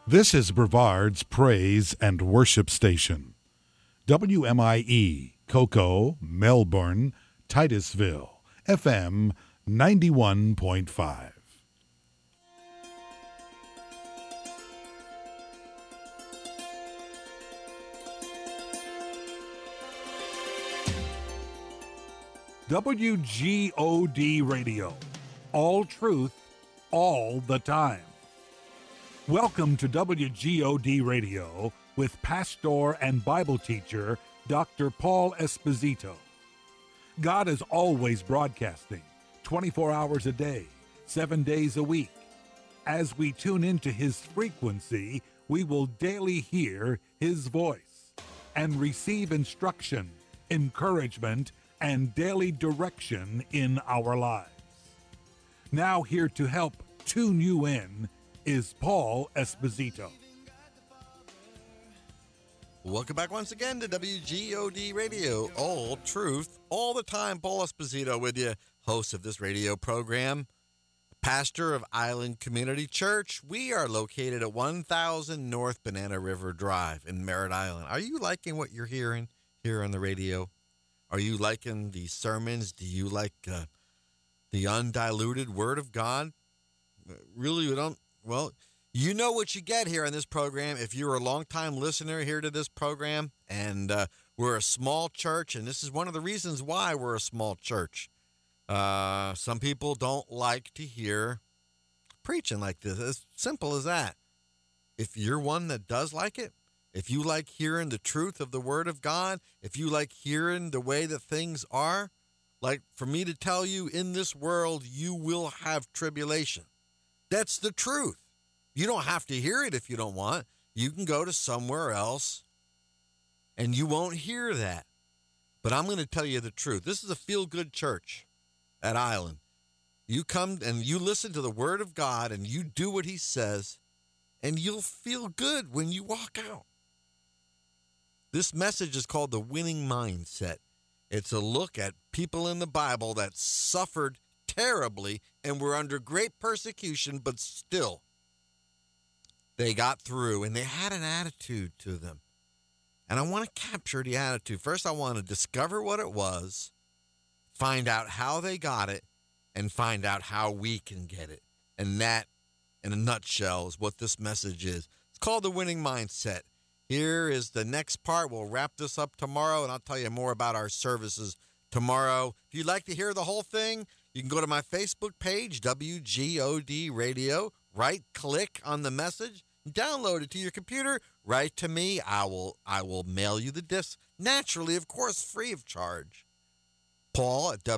This is Brevard's Praise and Worship Station. WMIE, Cocoa, Melbourne, Titusville, FM 91.5. WGOD Radio. All truth, all the time. Welcome to WGOD Radio with pastor and Bible teacher Dr. Paul Esposito. God is always broadcasting 24 hours a day, 7 days a week. As we tune into his frequency, we will daily hear his voice and receive instruction, encouragement, and daily direction in our lives. Now here to help tune you in is Paul Esposito. Welcome back once again to WGOD Radio, all truth, all the time. Paul Esposito with you, host of this radio program, pastor of Island Community Church. We are located at 1000 North Banana River Drive in Merritt Island. Are you liking what you're hearing here on the radio? Are you liking the sermons? Do you like the undiluted Word of God? Really, we don't. Well, you know what you get here on this program. If you're a longtime listener here to this program, and we're a small church, and this is one of the reasons why we're a small church. Some people don't like to hear preaching like this. As simple as that. If you're one that does like it, if you like hearing the truth of the Word of God, if you like hearing the way that things are, like for me to tell you, in this world, you will have tribulation. That's the truth. You don't have to hear it if you don't want. You can go to somewhere else and you won't hear that. But I'm going to tell you the truth. This is a feel-good church at Island. You come and you listen to the Word of God and you do what he says, and you'll feel good when you walk out. This message is called The Winning Mindset. It's a look at people in the Bible that suffered terribly and were under great persecution, but still they got through and they had an attitude to them. And I want to capture the attitude. First, I want to discover what it was, find out how they got it, and find out how we can get it. And that, in a nutshell, is what this message is. It's called The Winning Mindset. Here is the next part. We'll wrap this up tomorrow, and I'll tell you more about our services tomorrow. If you'd like to hear the whole thing, you can go to my Facebook page, WGOD Radio. Right-click on the message, download it to your computer. Write to me. I will mail you the disc. Naturally, of course, free of charge. Paul at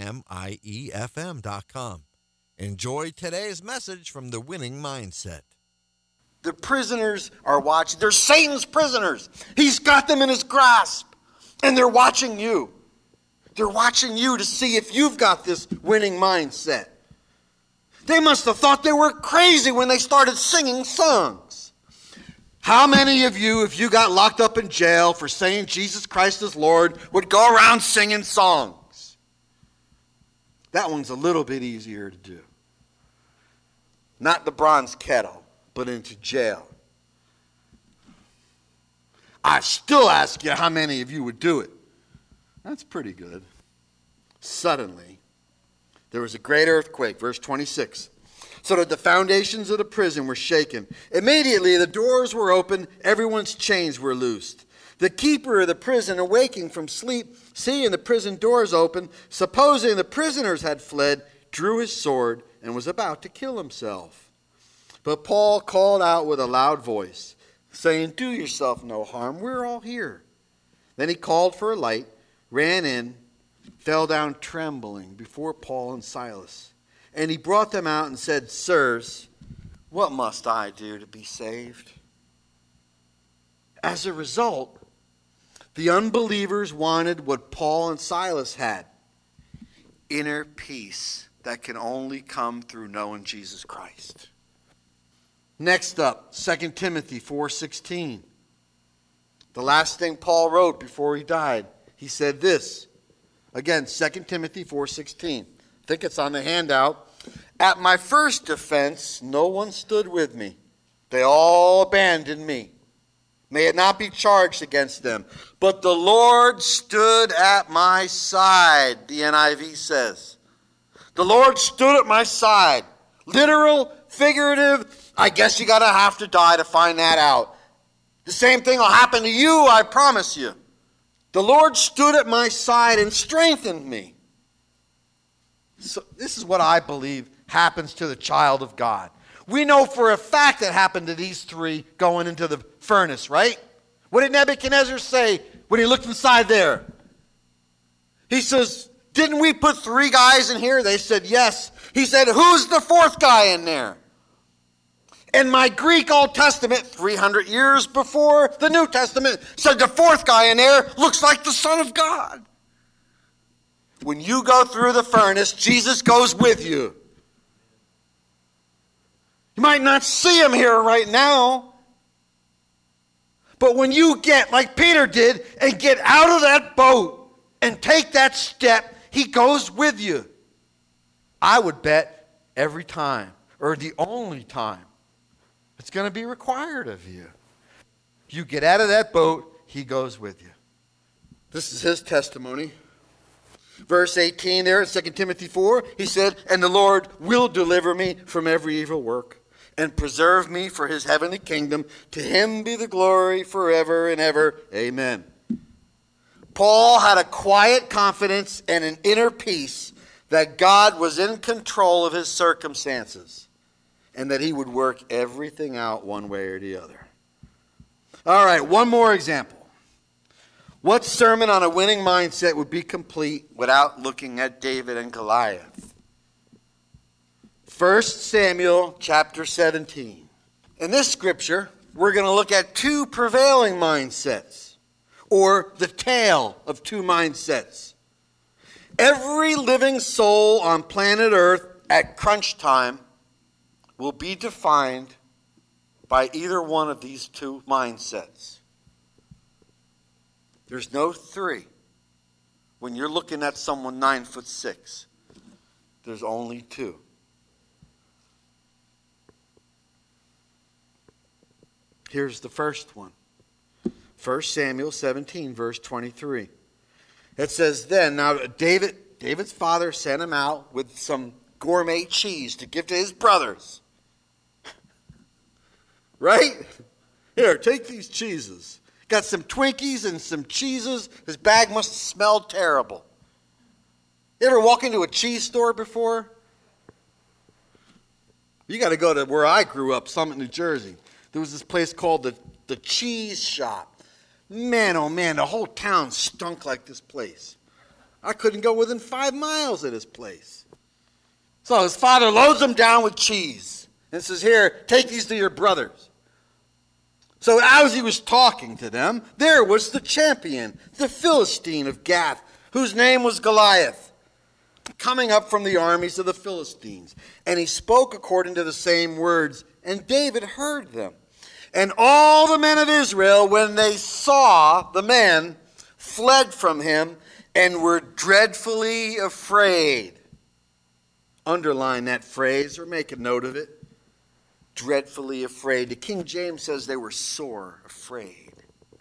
WMIEFM.com. Enjoy today's message from The Winning Mindset. The prisoners are watching. They're Satan's prisoners. He's got them in his grasp. And they're watching you. They're watching you to see if you've got this winning mindset. They must have thought they were crazy when they started singing songs. How many of you, if you got locked up in jail for saying Jesus Christ is Lord, would go around singing songs? That one's a little bit easier to do. Not the bronze kettle, but into jail. I still ask you how many of you would do it. That's pretty good. Suddenly, there was a great earthquake, verse 26, so that the foundations of the prison were shaken. Immediately the doors were opened, everyone's chains were loosed. The keeper of the prison, awaking from sleep, seeing the prison doors open, supposing the prisoners had fled, drew his sword and was about to kill himself. But Paul called out with a loud voice, saying, "Do yourself no harm, we're all here." Then he called for a light, ran in, fell down trembling before Paul and Silas. And he brought them out and said, "Sirs, what must I do to be saved?" As a result, the unbelievers wanted what Paul and Silas had: inner peace that can only come through knowing Jesus Christ. Next up, 2 Timothy 4:16. The last thing Paul wrote before he died, he said this. Again, 2 Timothy 4:16. I think it's on the handout. "At my first defense, no one stood with me, They all abandoned me. May it not be charged against them. But the Lord stood at my side, the NIV says. The Lord stood at my side. Literal, figurative, I guess you gotta have to die to find that out. The same thing will happen to you, I promise you. The Lord stood at my side and strengthened me. So this is what I believe happens to the child of God. We know for a fact that happened to these three going into the furnace, right? What did Nebuchadnezzar say when he looked inside there? He says, didn't we put 3 guys in here? They said, yes. He said, who's the 4th guy in there? In my Greek Old Testament, 300 years before the New Testament, said the 4th guy in there looks like the Son of God. When you go through the furnace, Jesus goes with you. You might not see him here right now. But when you get, like Peter did, and get out of that boat and take that step, he goes with you. I would bet every time, or the only time, it's going to be required of you. You get out of that boat, he goes with you. This is his testimony. Verse 18 there in 2 Timothy 4, he said, and the Lord will deliver me from every evil work and preserve me for his heavenly kingdom. To him be the glory forever and ever. Amen. Paul had a quiet confidence and an inner peace that God was in control of his circumstances and that he would work everything out one way or the other. All right, one more example. What sermon on a winning mindset would be complete without looking at David and Goliath? 1 Samuel chapter 17. In this scripture, we're going to look at 2 prevailing mindsets, or the tale of 2 mindsets. Every living soul on planet Earth at crunch time will be defined by either one of these 2 mindsets. There's no 3. When you're looking at someone 9'6", there's only 2. Here's the first one. 1 Samuel 17, verse 23. It says, then, now David's father sent him out with some gourmet cheese to give to his brothers. Right? Here, take these cheeses. Got some Twinkies and some cheeses. His bag must have smelled terrible. You ever walk into a cheese store before? You got to go to where I grew up, Summit, New Jersey. There was this place called the Cheese Shop. Man, oh man, the whole town stunk like this place. I couldn't go within 5 miles of this place. So his father loads him down with cheese and says, here, take these to your brothers. So as he was talking to them, there was the champion, the Philistine of Gath, whose name was Goliath, coming up from the armies of the Philistines. And he spoke according to the same words, and David heard them. And all the men of Israel, when they saw the man, fled from him and were dreadfully afraid. Underline that phrase or make a note of it. Dreadfully afraid. The King James says they were sore afraid.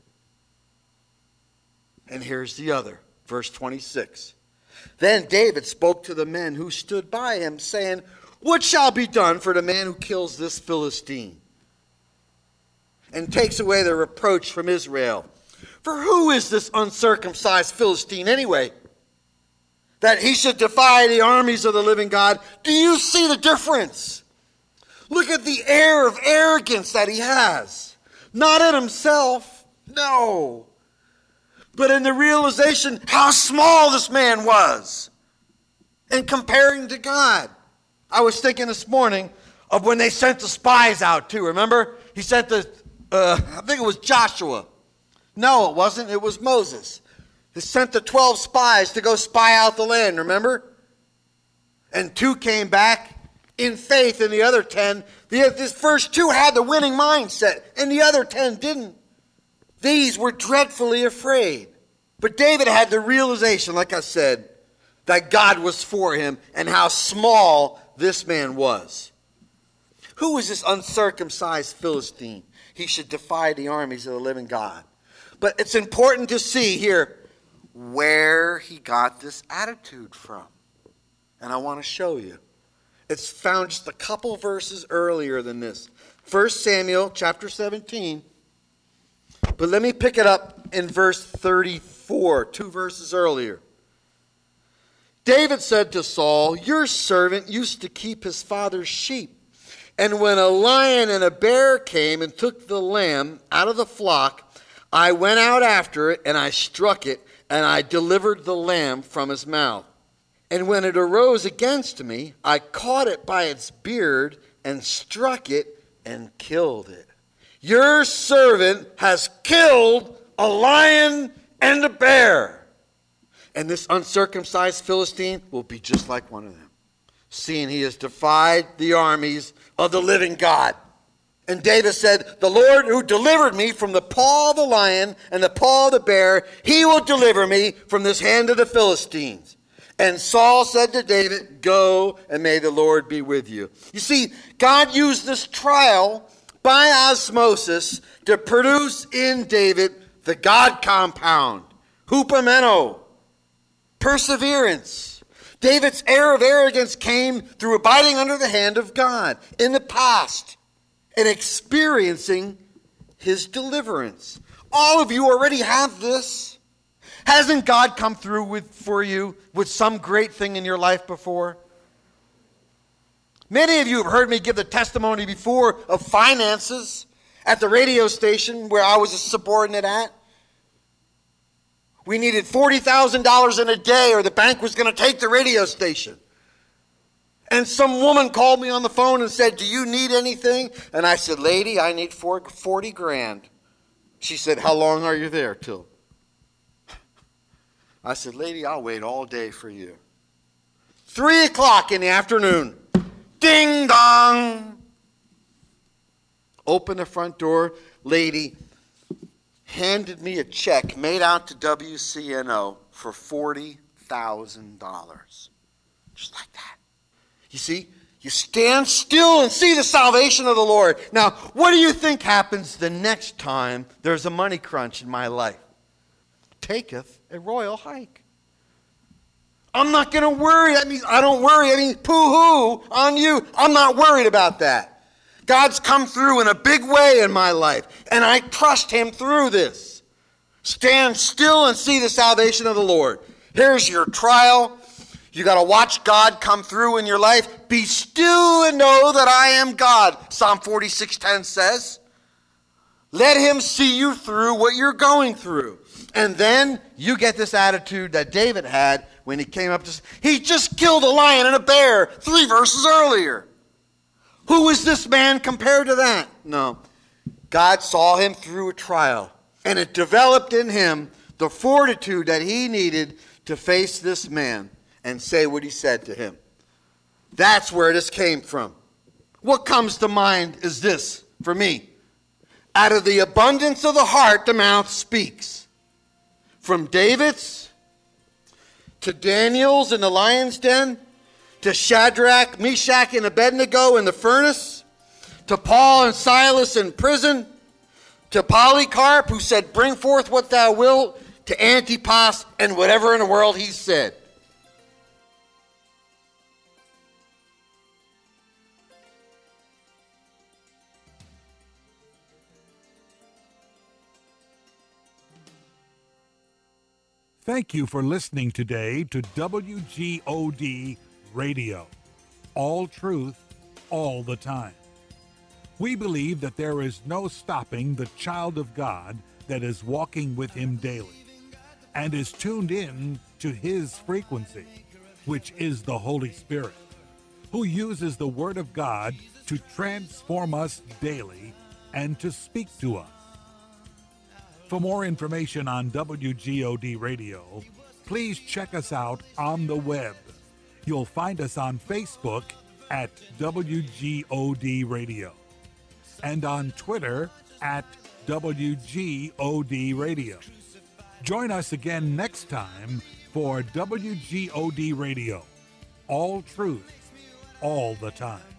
And here's the other, verse 26. Then David spoke to the men who stood by him, saying, what shall be done for the man who kills this Philistine and takes away the reproach from Israel? For who is this uncircumcised Philistine anyway, that he should defy the armies of the living God? Do you see the difference? Look at the air of arrogance that he has. Not in himself, no, but in the realization how small this man was and comparing to God. I was thinking this morning of when they sent the spies out too. Remember? He sent I think it was Joshua. No, it wasn't. It was Moses. He sent the 12 spies to go spy out the land, remember? And 2 came back in faith, and the other 10, this first 2 had the winning mindset, and the other 10 didn't. These were dreadfully afraid. But David had the realization, like I said, that God was for him and how small this man was. Who is this uncircumcised Philistine? He should defy the armies of the living God. But it's important to see here where he got this attitude from. And I want to show you. It's found just a couple verses earlier than this. 1 Samuel chapter 17. But let me pick it up in verse 34, 2 verses earlier. David said to Saul, "Your servant used to keep his father's sheep. And when a lion and a bear came and took the lamb out of the flock, I went out after it and I struck it, and I delivered the lamb from his mouth. And when it arose against me, I caught it by its beard and struck it and killed it. Your servant has killed a lion and a bear." And this uncircumcised Philistine will be just like one of them, seeing he has defied the armies of the living God. And David said, "The Lord who delivered me from the paw of the lion and the paw of the bear, he will deliver me from this hand of the Philistines." And Saul said to David, "Go, and may the Lord be with you." You see, God used this trial by osmosis to produce in David the God compound, hupomeno, perseverance. David's air of arrogance came through abiding under the hand of God in the past and experiencing his deliverance. All of you already have this. Hasn't God come through for you with some great thing in your life before? Many of you have heard me give the testimony before of finances at the radio station where I was a subordinate at. We needed $40,000 in a day or the bank was going to take the radio station. And some woman called me on the phone and said, "Do you need anything?" And I said, "Lady, I need 40 grand. She said, "How long are you there till?" I said, "Lady, I'll wait all day for you." 3 o'clock in the afternoon. Ding dong. Open the front door. Lady handed me a check made out to WCNO for $40,000. Just like that. You see, you stand still and see the salvation of the Lord. Now, what do you think happens the next time there's a money crunch in my life? Taketh a royal hike. I'm not going to worry. That means I don't worry. I mean, poo-hoo on you. I'm not worried about that. God's come through in a big way in my life, and I trust him through this. Stand still and see the salvation of the Lord. Here's your trial. You got to watch God come through in your life. Be still and know that I am God, Psalm 46:10 says. Let him see you through what you're going through. And then you get this attitude that David had when he came up to... He just killed a lion and a bear 3 verses earlier. Who is this man compared to that? No. God saw him through a trial, and it developed in him the fortitude that he needed to face this man and say what he said to him. That's where this came from. What comes to mind is this for me. Out of the abundance of the heart, the mouth speaks. From David's to Daniel's in the lion's den, to Shadrach, Meshach, and Abednego in the furnace, to Paul and Silas in prison, to Polycarp, who said, "Bring forth what thou wilt," to Antipas, and whatever in the world he said. Thank you for listening today to WGOD Radio. All truth, all the time. We believe that there is no stopping the child of God that is walking with him daily and is tuned in to his frequency, which is the Holy Spirit, who uses the Word of God to transform us daily and to speak to us. For more information on WGOD Radio, please check us out on the web. You'll find us on Facebook at WGOD Radio and on Twitter at WGOD Radio. Join us again next time for WGOD Radio. All truth, all the time.